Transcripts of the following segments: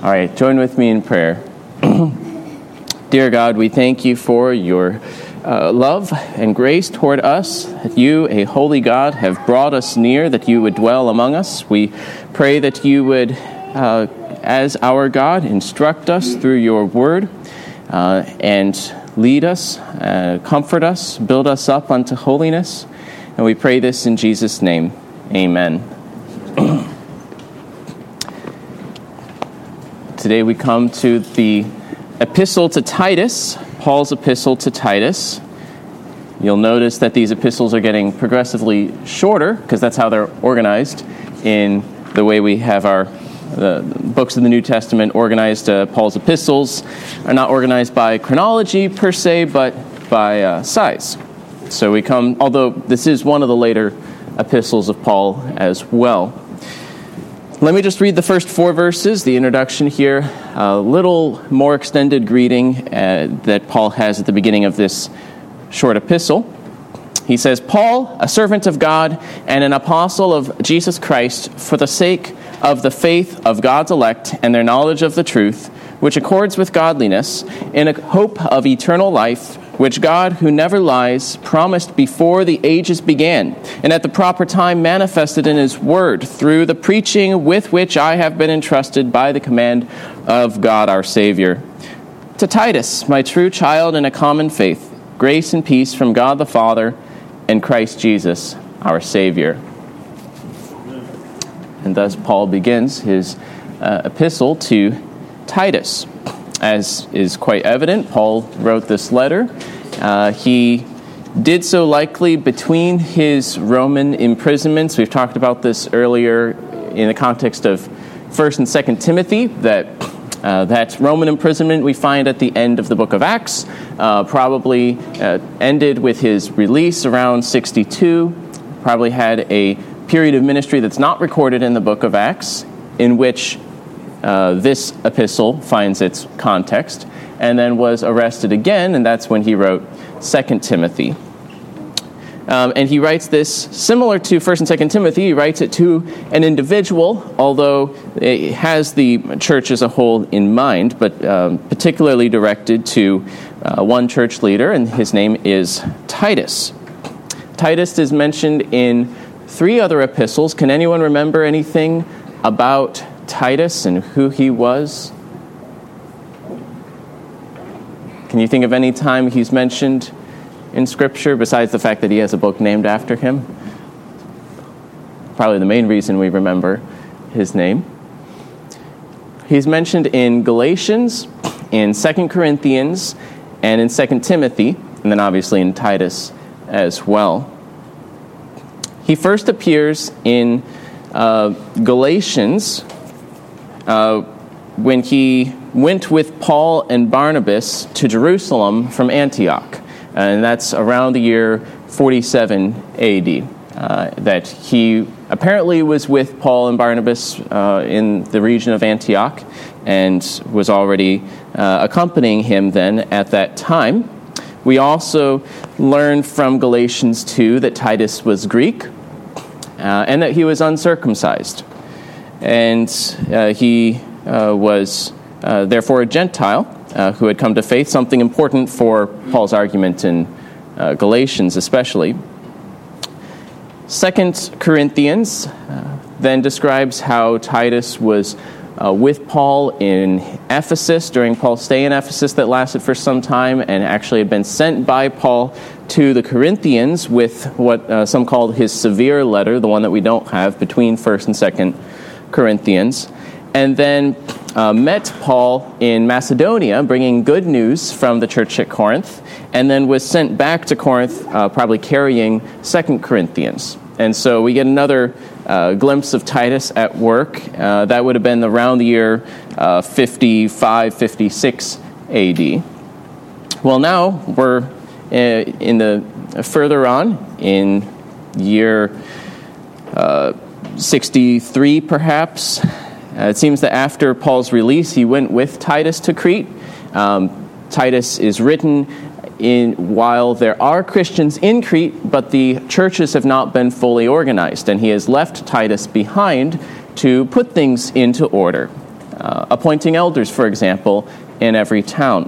All right, join with me in prayer. Dear God, we thank you for your love and grace toward us, that you, a holy God, have brought us near, that you would dwell among us. We pray that you would, as our God, instruct us through your word and lead us, comfort us, build us up unto holiness. And we pray this in Jesus' name. Amen. Today we come to the epistle to Titus, Paul's epistle to Titus. You'll notice that these epistles are getting progressively shorter because that's how they're organized in the way we have the books of the New Testament organized. Paul's epistles are not organized by chronology per se, but by size. So we come, although this is one of the later epistles of Paul as well. Let me just read the first 4 verses, the introduction here, a little more extended greeting that Paul has at the beginning of this short epistle. He says, Paul, a servant of God and an apostle of Jesus Christ, for the sake of the faith of God's elect and their knowledge of the truth, which accords with godliness, in a hope of eternal life, which God, who never lies, promised before the ages began, and at the proper time manifested in his word, through the preaching with which I have been entrusted by the command of God our Savior. To Titus, my true child in a common faith, grace and peace from God the Father and Christ Jesus our Savior. And thus Paul begins his epistle to Titus. As is quite evident, Paul wrote this letter. He did so likely between his Roman imprisonments. We've talked about this earlier in the context of 1st and 2nd Timothy, that Roman imprisonment we find at the end of the book of Acts, probably ended with his release around 62, probably had a period of ministry that's not recorded in the book of Acts, in which this epistle finds its context, and then was arrested again, and that's when he wrote 2 Timothy. And he writes this similar to 1 and 2 Timothy. He writes it to an individual, although it has the church as a whole in mind, but particularly directed to one church leader, and his name is Titus. Titus is mentioned in 3 other epistles. Can anyone remember anything about Titus and who he was? Can you think of any time he's mentioned in Scripture besides the fact that he has a book named after him? Probably the main reason we remember his name. He's mentioned in Galatians, in 2 Corinthians, and in 2 Timothy, and then obviously in Titus as well. He first appears in Galatians when he went with Paul and Barnabas to Jerusalem from Antioch. And that's around the year 47 AD, that he apparently was with Paul and Barnabas in the region of Antioch and was already accompanying him then at that time. We also learn from Galatians 2 that Titus was Greek and that he was uncircumcised. And he was therefore a Gentile who had come to faith, something important for Paul's argument in Galatians especially. 2 Corinthians then describes how Titus was with Paul in Ephesus during Paul's stay in Ephesus that lasted for some time, and actually had been sent by Paul to the Corinthians with what some called his severe letter, the one that we don't have, between 1st and 2nd Corinthians, and then met Paul in Macedonia, bringing good news from the church at Corinth, and then was sent back to Corinth, probably carrying 2 Corinthians. And so we get another glimpse of Titus at work. That would have been around the year 55, 56 AD. Well, now we're further on in year 63, perhaps. It seems that after Paul's release, he went with Titus to Crete. Titus is written while there are Christians in Crete, but the churches have not been fully organized, and he has left Titus behind to put things into order. appointing elders, for example, in every town.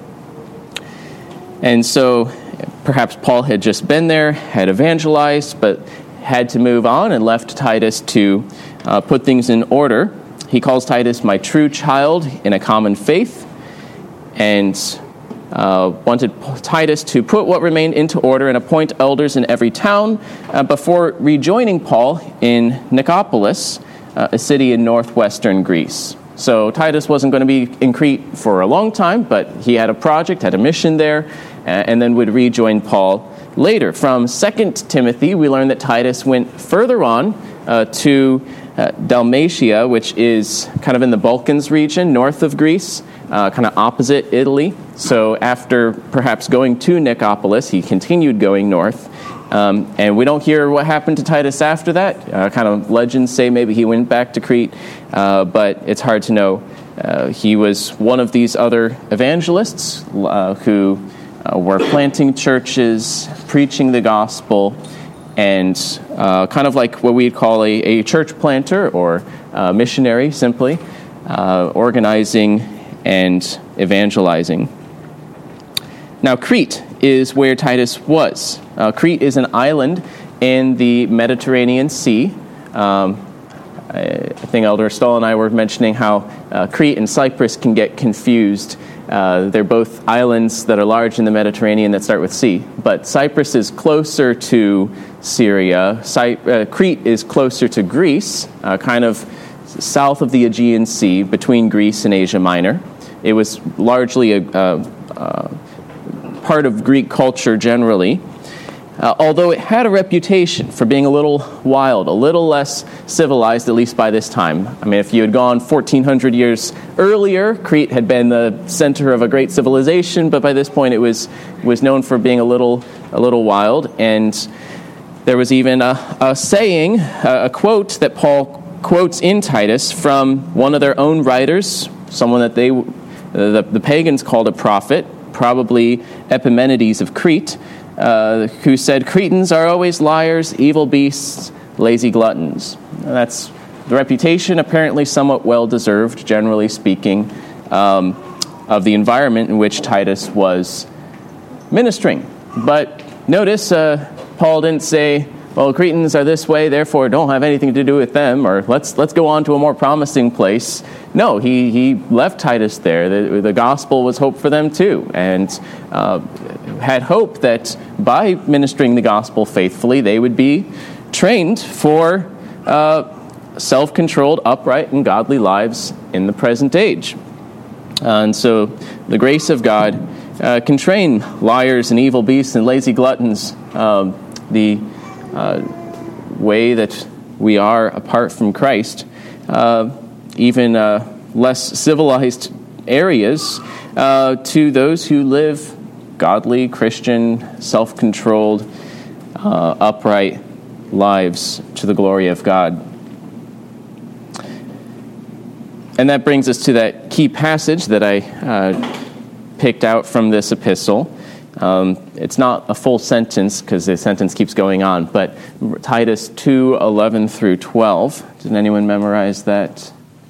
And so perhaps Paul had just been there, had evangelized, but had to move on and left Titus to put things in order. He calls Titus my true child in a common faith, and wanted Titus to put what remained into order and appoint elders in every town before rejoining Paul in Nicopolis, a city in northwestern Greece. So Titus wasn't going to be in Crete for a long time, but he had a project, had a mission there, and then would rejoin Paul later. From 2 Timothy, we learn that Titus went further on to Dalmatia, which is kind of in the Balkans region, north of Greece, kind of opposite Italy. So after perhaps going to Nicopolis, he continued going north. And we don't hear what happened to Titus after that. Kind of legends say maybe he went back to Crete, but it's hard to know. He was one of these other evangelists who were planting churches, preaching the gospel, and kind of like what we'd call a church planter or missionary, simply, organizing and evangelizing. Now, Crete is where Titus was. Crete is an island in the Mediterranean Sea. I think Elder Stahl and I were mentioning how Crete and Cyprus can get confused. They're both islands that are large in the Mediterranean that start with C. But Cyprus is closer to Syria. Crete is closer to Greece, kind of south of the Aegean Sea, between Greece and Asia Minor. It was largely a part of Greek culture generally, although it had a reputation for being a little wild, a little less civilized, at least by this time. I mean, if you had gone 1,400 years earlier, Crete had been the center of a great civilization, but by this point it was known for being a little wild. And there was even a saying, a quote that Paul quotes in Titus from one of their own writers, someone that the pagans called a prophet, probably Epimenides of Crete, who said, "Cretans are always liars, evil beasts, lazy gluttons." And that's the reputation, apparently somewhat well-deserved, generally speaking, of the environment in which Titus was ministering. But notice Paul didn't say, well, Cretans are this way, therefore don't have anything to do with them, or let's go on to a more promising place. No, he left Titus there. The gospel was hope for them too, and had hope that by ministering the gospel faithfully, they would be trained for self-controlled, upright, and godly lives in the present age. And so the grace of God can train liars and evil beasts and lazy gluttons the way that we are apart from Christ, even less civilized areas, to those who live godly, Christian, self-controlled, upright lives to the glory of God. And that brings us to that key passage that I picked out from this epistle. It's not a full sentence because the sentence keeps going on, but Titus 2:11 through 12. Did anyone memorize that?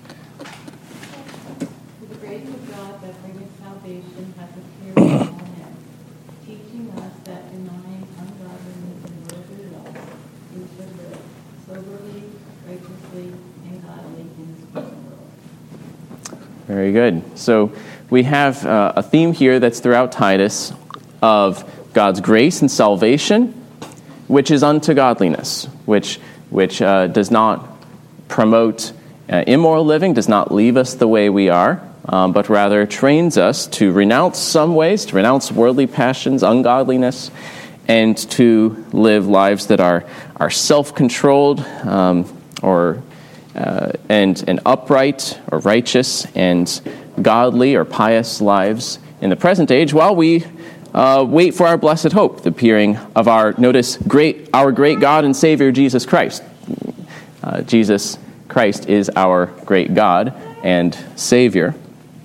The grace of God that bringeth salvation hath appeared to all men, teaching us that denying ungodliness and worldly lust, we should live soberly, righteously, and godly in this present world. Very good. So we have a theme here that's throughout Titus of God's grace and salvation, which is unto godliness, which does not promote immoral living, does not leave us the way we are, but rather trains us to renounce some ways, to renounce worldly passions, ungodliness, and to live lives that are self-controlled and upright or righteous and godly or pious lives in the present age, while we wait for our blessed hope, the appearing of our great God and Savior, Jesus Christ. Jesus Christ is our great God and Savior.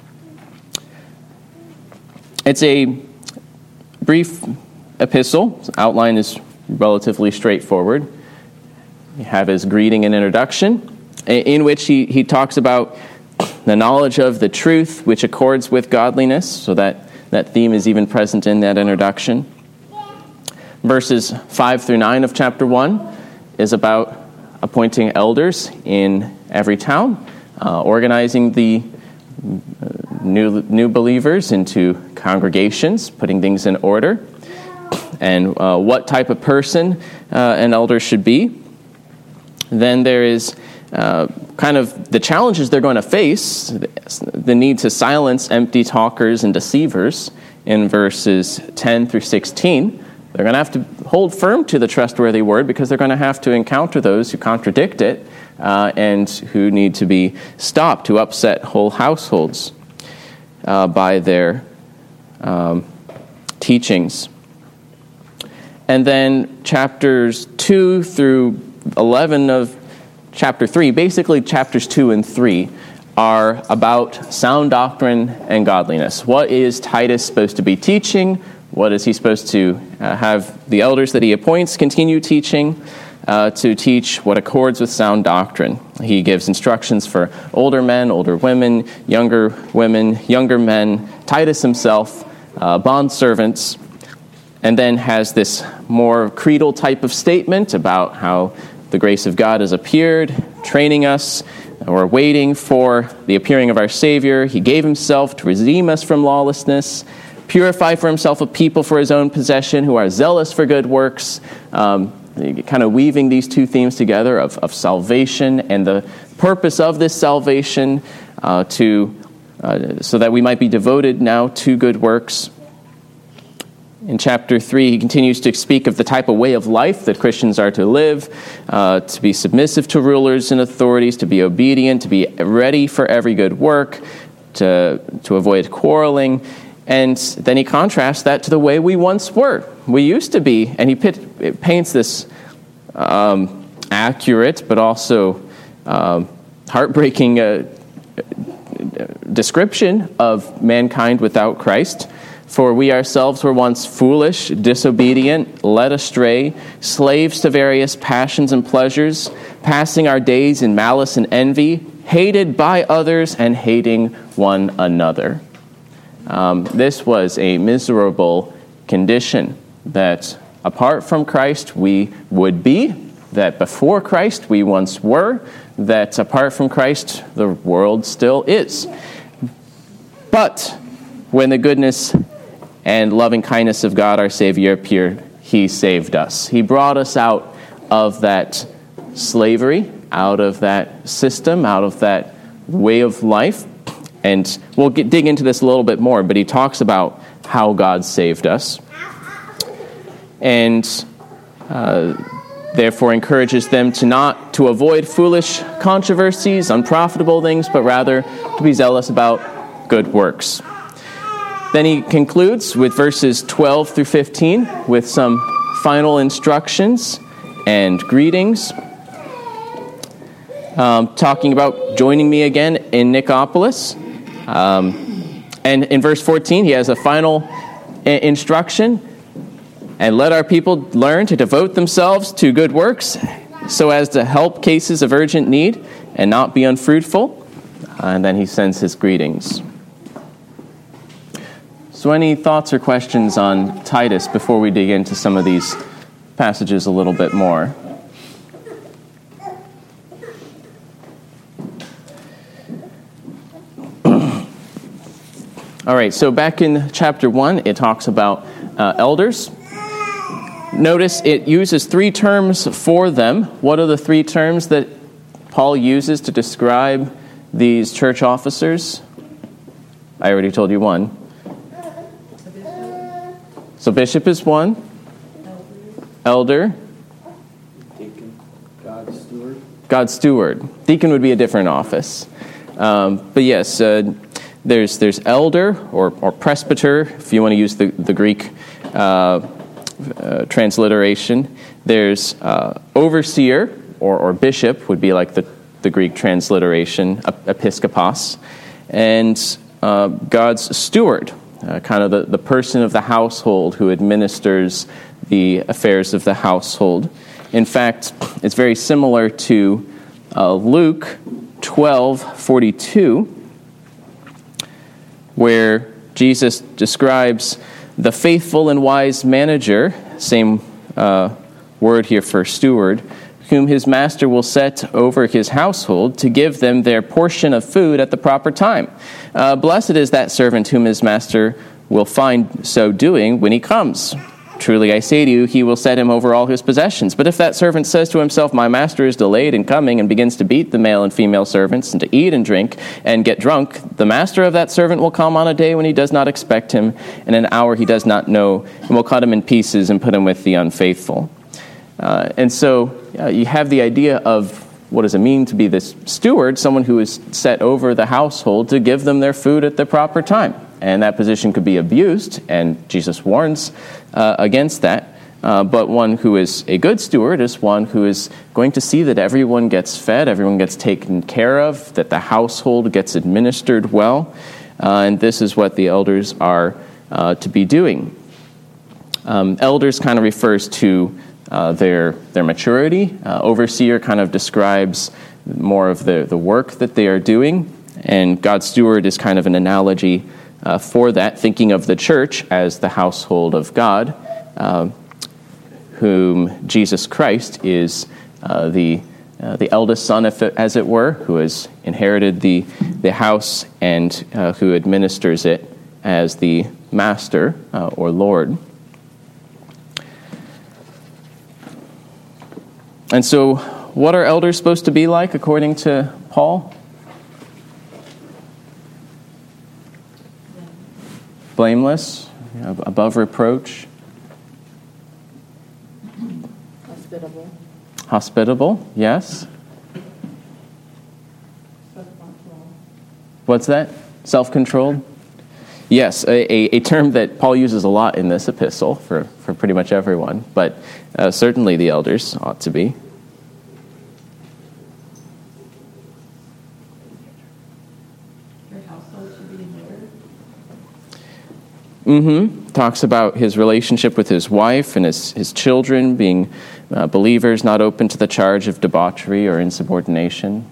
It's a brief epistle. Its outline is relatively straightforward. You have his greeting and introduction, in which he talks about the knowledge of the truth which accords with godliness, so that theme is even present in that introduction. Verses 5 through 9 of chapter 1 is about appointing elders in every town, organizing the new believers into congregations, putting things in order, and what type of person an elder should be. Then there is kind of the challenges they're going to face, the need to silence empty talkers and deceivers in verses 10 through 16. They're going to have to hold firm to the trustworthy word because they're going to have to encounter those who contradict it and who need to be stopped, who upset whole households by their teachings. And then chapters 2 through 11 of chapter 3, basically chapters 2 and 3, are about sound doctrine and godliness. What is Titus supposed to be teaching? What is he supposed to have the elders that he appoints continue teaching? To teach what accords with sound doctrine. He gives instructions for older men, older women, younger men, Titus himself, bondservants, and then has this more creedal type of statement about how the grace of God has appeared, training us. We're waiting for the appearing of our Savior. He gave himself to redeem us from lawlessness, purify for himself a people for his own possession who are zealous for good works, kind of weaving these two themes together of salvation and the purpose of this salvation so that we might be devoted now to good works. In chapter 3, he continues to speak of the type of way of life that Christians are to live, to be submissive to rulers and authorities, to be obedient, to be ready for every good work, to avoid quarreling. And then he contrasts that to the way we once were. We used to be, and he paints this accurate but also heartbreaking description of mankind without Christ. For we ourselves were once foolish, disobedient, led astray, slaves to various passions and pleasures, passing our days in malice and envy, hated by others and hating one another. This was a miserable condition that apart from Christ we would be, that before Christ we once were, that apart from Christ the world still is. But when the goodness and loving kindness of God our Savior appeared, he saved us. He brought us out of that slavery, out of that system, out of that way of life. And we'll dig into this a little bit more, but he talks about how God saved us. And therefore encourages them to avoid foolish controversies, unprofitable things, but rather to be zealous about good works. Then he concludes with verses 12 through 15 with some final instructions and greetings, talking about joining me again in Nicopolis. And in verse 14, he has a final instruction. And let our people learn to devote themselves to good works so as to help cases of urgent need and not be unfruitful. And then he sends his greetings. So any thoughts or questions on Titus before we dig into some of these passages a little bit more? All right, so back in chapter 1, it talks about elders. Notice it uses 3 terms for them. What are the 3 terms that Paul uses to describe these church officers? I already told you one. So bishop is one. Elder. Deacon. God's steward. God's steward. Deacon would be a different office. But yes, there's elder or presbyter, if you want to use the Greek transliteration. There's overseer or bishop would be like the Greek transliteration, episkopos. And God's steward, kind of the person of the household who administers the affairs of the household. In fact, it's very similar to Luke 12:42, where Jesus describes the faithful and wise manager, same word here for steward, whom his master will set over his household to give them their portion of food at the proper time. Blessed is that servant whom his master will find so doing when he comes. Truly I say to you, he will set him over all his possessions. But if that servant says to himself, my master is delayed in coming, and begins to beat the male and female servants, and to eat and drink, and get drunk, the master of that servant will come on a day when he does not expect him, and an hour he does not know, and will cut him in pieces and put him with the unfaithful. And so you have the idea of what does it mean to be this steward, someone who is set over the household to give them their food at the proper time. And that position could be abused, and Jesus warns against that. But one who is a good steward is one who is going to see that everyone gets fed, everyone gets taken care of, that the household gets administered well. And this is what the elders are to be doing. Elders kind of refers to their maturity. Overseer kind of describes more of the work that they are doing. And God's steward is kind of an analogy for that, thinking of the church as the household of God, whom Jesus Christ is the eldest son, as it were, who has inherited the house and who administers it as the master or Lord. And so, what are elders supposed to be like, according to Paul? Blameless, above reproach. Hospitable, yes. Self-control. What's that? Self-controlled? Yes, a term that Paul uses a lot in this epistle for pretty much everyone, but certainly the elders ought to be. Your household should be in order. Talks about his relationship with his wife and his children being believers, not open to the charge of debauchery or insubordination.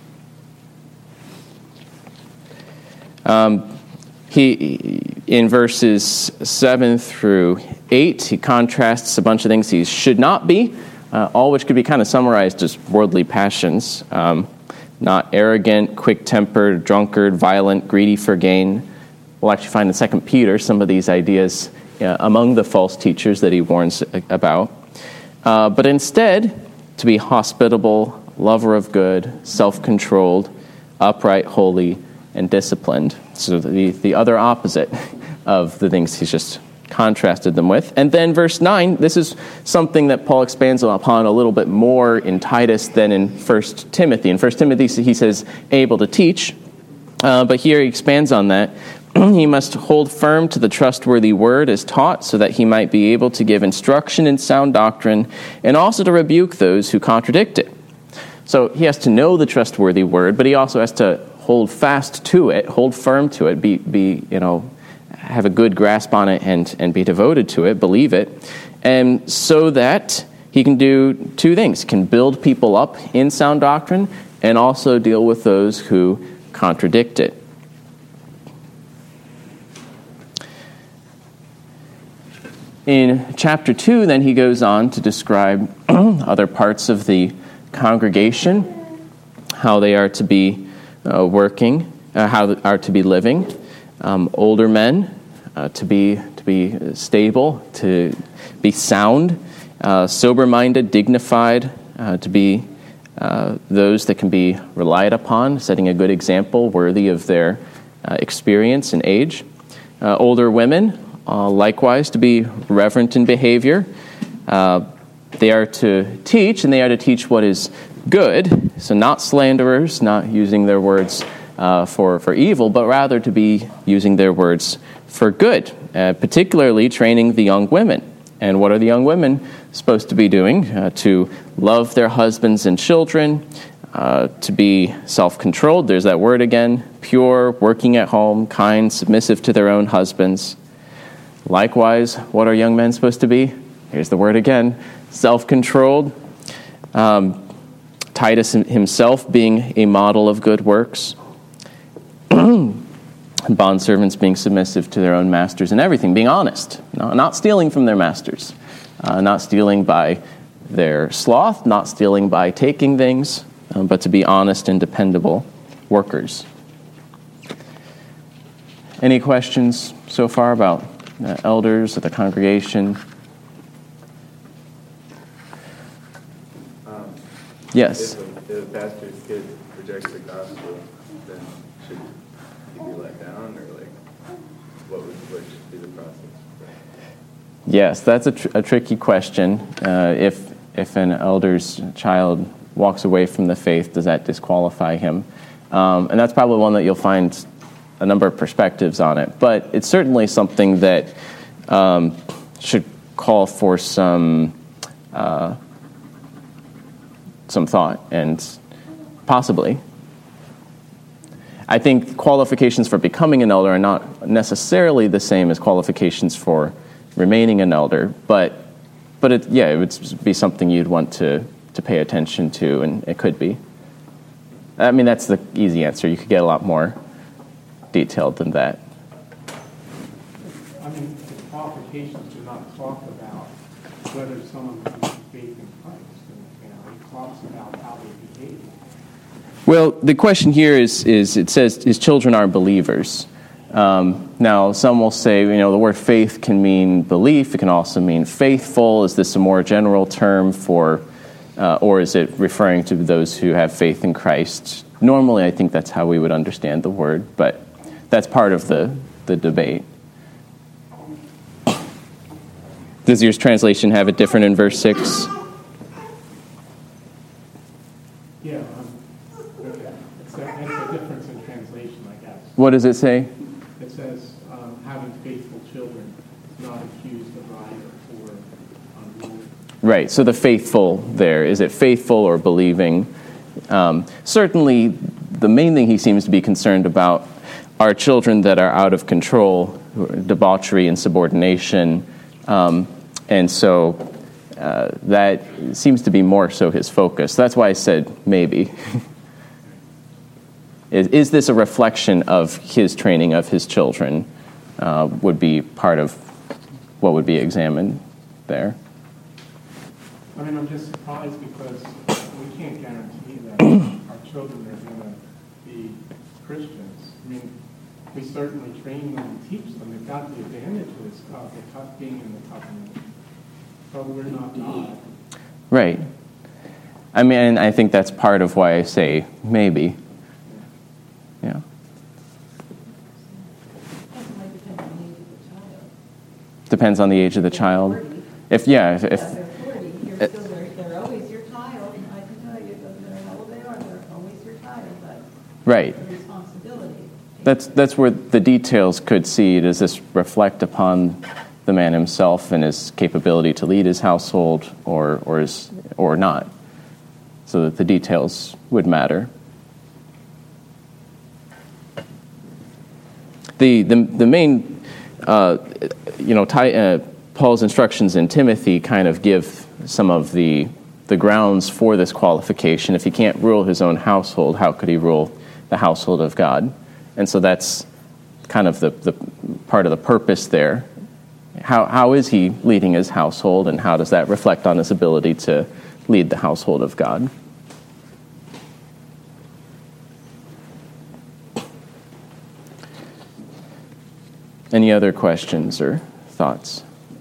He, in verses 7 through 8, he contrasts a bunch of things he should not be, all which could be kind of summarized as worldly passions. Not arrogant, quick-tempered, drunkard, violent, greedy for gain. We'll actually find in 2 Peter some of these ideas among the false teachers that he warns about. But instead, to be hospitable, lover of good, self-controlled, upright, holy, and disciplined. So the other opposite of the things he's just contrasted them with. And then verse 9, this is something that Paul expands upon a little bit more in Titus than in 1 Timothy. In 1 Timothy, he says, able to teach. But here he expands on that. He must hold firm to the trustworthy word as taught, so that he might be able to give instruction in sound doctrine, and also to rebuke those who contradict it. So he has to know the trustworthy word, but he also has to hold fast to it, hold firm to it, have a good grasp on it and be devoted to it, believe it, and so that he can do two things. He can build people up in sound doctrine and also deal with those who contradict it. In chapter 2, then, he goes on to describe other parts of the congregation, how they are to be working, how they are to be living. Older men to be stable, to be sound, sober-minded, dignified, to be those that can be relied upon, setting a good example worthy of their experience and age. Older women, likewise, to be reverent in behavior. They are to teach, and they are to teach what is good. So not slanderers, not using their words for evil, but rather to be using their words for good, particularly training the young women. And what are the young women supposed to be doing? To love their husbands and children, to be self-controlled, there's that word again, pure, working at home, kind, submissive to their own husbands. Likewise, what are young men supposed to be? Here's the word again, self-controlled. Titus himself being a model of good works. Bondservants being submissive to their own masters in everything, being honest, not stealing from their masters, not stealing by their sloth, not stealing by taking things, but to be honest and dependable workers. Any questions so far about elders or the congregation? Yes. If a pastor's kid rejects the gospel, then should he be let down, or like what should be the process? Yes, that's a tricky question. If an elder's child walks away from the faith, does that disqualify him? And that's probably one that you'll find a number of perspectives on it. But it's certainly something that should call for some thought, and possibly. I think qualifications for becoming an elder are not necessarily the same as qualifications for remaining an elder, but it would be something you'd want to pay attention to, and it could be. I mean, that's the easy answer. You could get a lot more detailed than that. I mean, the qualifications do not talk about whether someone comes to faith in Christ. It talks about how they behave. Well, the question here is it says his children are believers. Now, some will say, the word faith can mean belief. It can also mean faithful. Is this a more general term for, or is it referring to those who have faith in Christ? Normally, I think that's how we would understand the word, but that's part of the debate. Does your translation have it different in verse 6? Yeah, it's a difference in translation, I guess. What does it say? It says, having faithful children is not accused of either or unruly. Right, so the faithful there, is it faithful or believing? Certainly, the main thing he seems to be concerned about are children that are out of control, debauchery and subordination, and so that seems to be more so his focus. That's why I said maybe. Is this a reflection of his training of his children? Would be part of what would be examined there. I mean, I'm just surprised because we can't guarantee that our children are going to be Christians. I mean, we certainly train them and teach them. They've got the advantages of being in the covenant, but we're not God. Right. I mean, I think that's part of why I say maybe. Yeah. Depends on the age of the child. If they're 40, they're always your child. I can tell you, it doesn't matter how old they are, they're always your child. But right. the responsibility. That's where the details could see. Does this reflect upon the man himself and his capability to lead his household, or not? So that the details would matter. The main, Paul's instructions in Timothy kind of give some of the grounds for this qualification. If he can't rule his own household, how could he rule the household of God? And so that's kind of the part of the purpose there. How is he leading his household, and how does that reflect on his ability to lead the household of God? Any other questions or thoughts?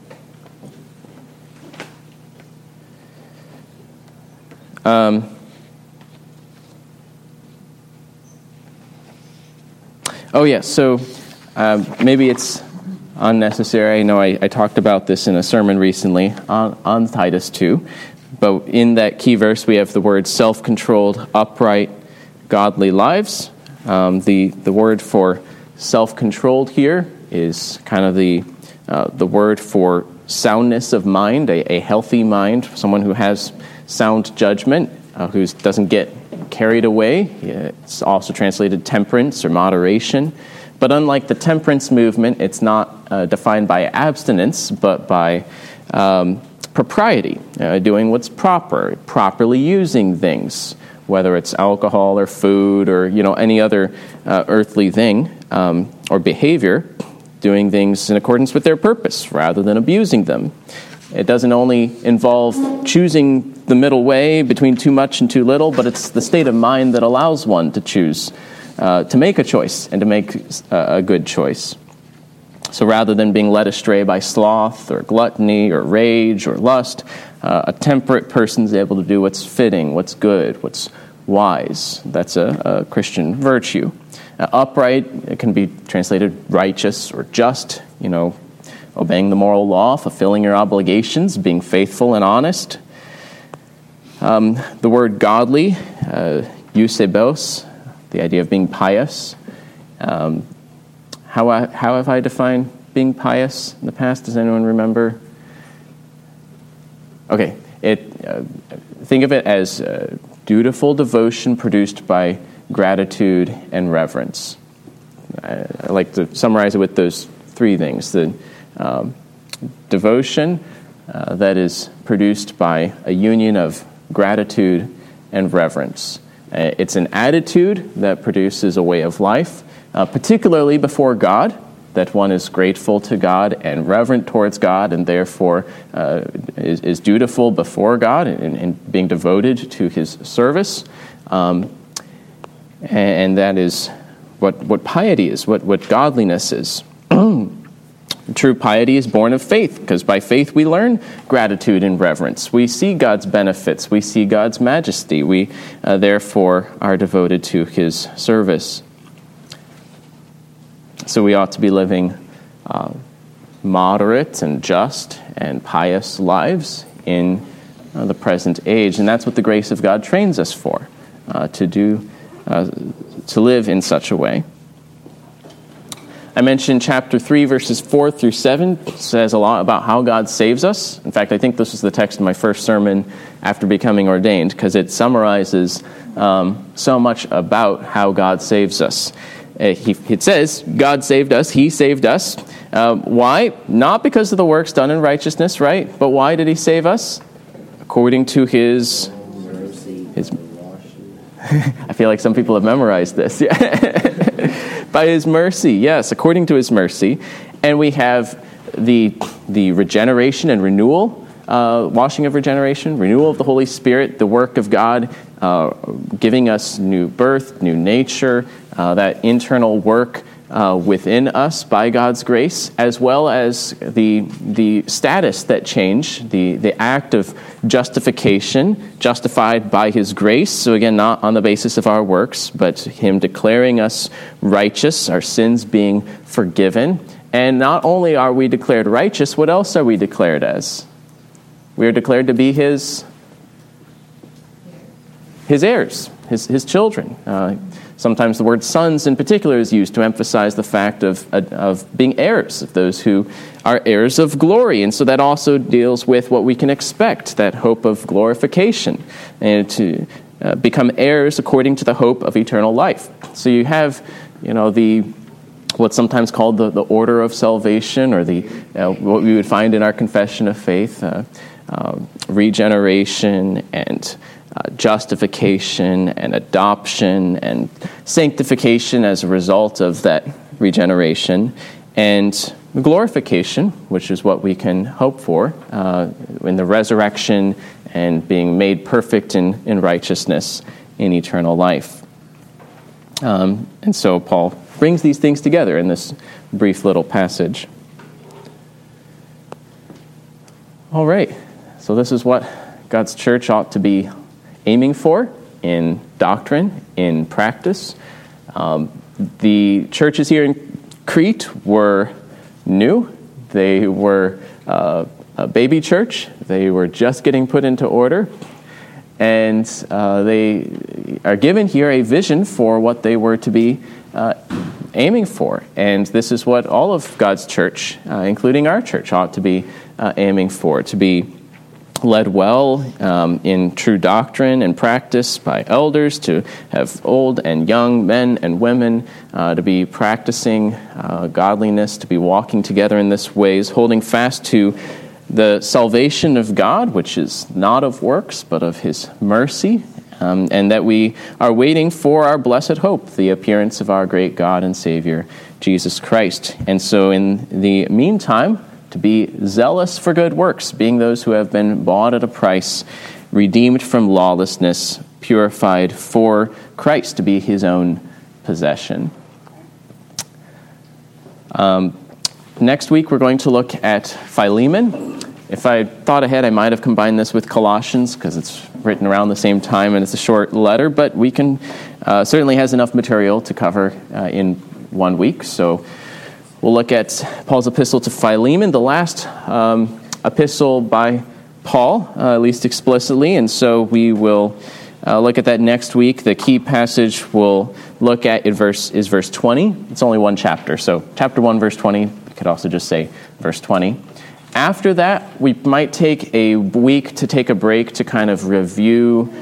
So maybe it's unnecessary. I know I talked about this in a sermon recently on Titus 2, but in that key verse we have the word self-controlled, upright, godly lives. The word for self-controlled here is kind of the word for soundness of mind, a healthy mind, someone who has sound judgment, who doesn't get carried away. It's also translated temperance or moderation. But unlike the temperance movement, it's not defined by abstinence, but by propriety, doing what's proper, properly using things, whether it's alcohol or food or any other earthly thing. or behavior, doing things in accordance with their purpose rather than abusing them. It doesn't only involve choosing the middle way between too much and too little, but it's the state of mind that allows one to choose, to make a choice and to make a good choice. So rather than being led astray by sloth or gluttony or rage or lust, a temperate person is able to do what's fitting, what's good, what's wise. That's a Christian virtue. Upright, it can be translated righteous or just, obeying the moral law, fulfilling your obligations, being faithful and honest. The word godly, eusebos, the idea of being pious. How have I defined being pious in the past? Does anyone remember? Okay, think of it as dutiful devotion produced by gratitude and reverence. I like to summarize it with those three things. The devotion that is produced by a union of gratitude and reverence. It's an attitude that produces a way of life, particularly before God, that one is grateful to God and reverent towards God, and therefore is dutiful before God and being devoted to His service. And that is what piety is, what godliness is. True piety is born of faith, because by faith we learn gratitude and reverence. We see God's benefits. We see God's majesty. We, therefore, are devoted to His service. So we ought to be living moderate and just and pious lives in the present age. And that's what the grace of God trains us for, to live in such a way. I mentioned chapter 3, verses 4 through 7 says a lot about how God saves us. In fact, I think this was the text of my first sermon after becoming ordained, because it summarizes so much about how God saves us. It says, God saved us, He saved us. Why? Not because of the works done in righteousness, right? But why did He save us? According to His mercy. I feel like some people have memorized this. By His mercy, yes, according to His mercy. And we have the regeneration and renewal, washing of regeneration, renewal of the Holy Spirit, the work of God, giving us new birth, new nature, that internal work within us by God's grace, as well as the status that changed, the act of justification, justified by His grace. So again, not on the basis of our works, but Him declaring us righteous, our sins being forgiven. And not only are we declared righteous, what else are we declared as? We are declared to be His heirs, His children. Sometimes the word sons in particular is used to emphasize the fact of being heirs, of those who are heirs of glory. And so that also deals with what we can expect, that hope of glorification, and to become heirs according to the hope of eternal life. So you have, what's sometimes called the order of salvation, or what we would find in our confession of faith, regeneration and justification and adoption and sanctification as a result of that regeneration, and glorification, which is what we can hope for in the resurrection and being made perfect in righteousness in eternal life. And so Paul brings these things together in this brief little passage. All right, so this is what God's church ought to be aiming for in doctrine, in practice. The churches here in Crete were new. They were a baby church. They were just getting put into order. And they are given here a vision for what they were to be aiming for. And this is what all of God's church, including our church, ought to be aiming for, to be led well in true doctrine and practice by elders, to have old and young men and women, to be practicing godliness, to be walking together in this ways, holding fast to the salvation of God, which is not of works, but of His mercy, and that we are waiting for our blessed hope, the appearance of our great God and Savior, Jesus Christ. And so in the meantime, to be zealous for good works, being those who have been bought at a price, redeemed from lawlessness, purified for Christ to be his own possession. Next week, we're going to look at Philemon. If I thought ahead, I might have combined this with Colossians because it's written around the same time and it's a short letter, but we can certainly has enough material to cover in 1 week. So we'll look at Paul's epistle to Philemon, the last epistle by Paul, at least explicitly, and so we will look at that next week. The key passage we'll look at is verse 20. It's only one chapter, so chapter 1, verse 20. You could also just say verse 20. After that, we might take a week to take a break to kind of review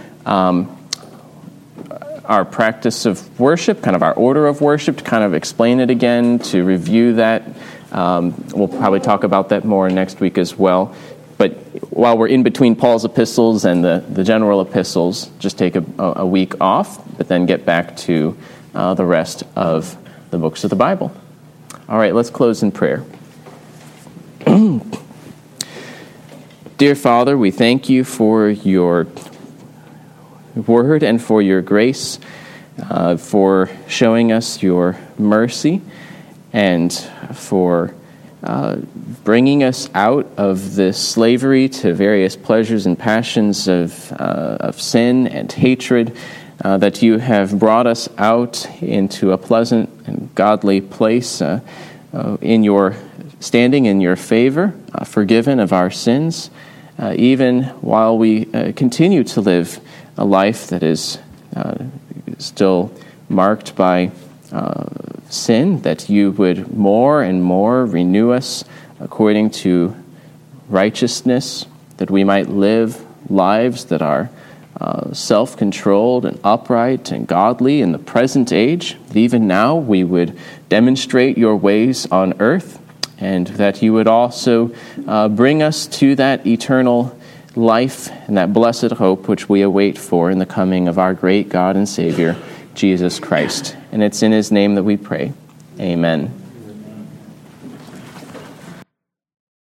our practice of worship, kind of our order of worship, to kind of explain it again, to review that. We'll probably talk about that more next week as well. But while we're in between Paul's epistles and the general epistles, just take a week off, but then get back to the rest of the books of the Bible. All right, let's close in prayer. Dear Father, we thank you for your word and for your grace, for showing us your mercy, and for bringing us out of this slavery to various pleasures and passions of sin and hatred, that you have brought us out into a pleasant and godly place in your standing in your favor, forgiven of our sins, even while we continue to live a life that is still marked by sin, that you would more and more renew us according to righteousness, that we might live lives that are self-controlled and upright and godly in the present age. Even now we would demonstrate your ways on earth, and that you would also bring us to that eternal life and that blessed hope which we await for in the coming of our great God and Savior, Jesus Christ. And it's in his name that we pray. Amen.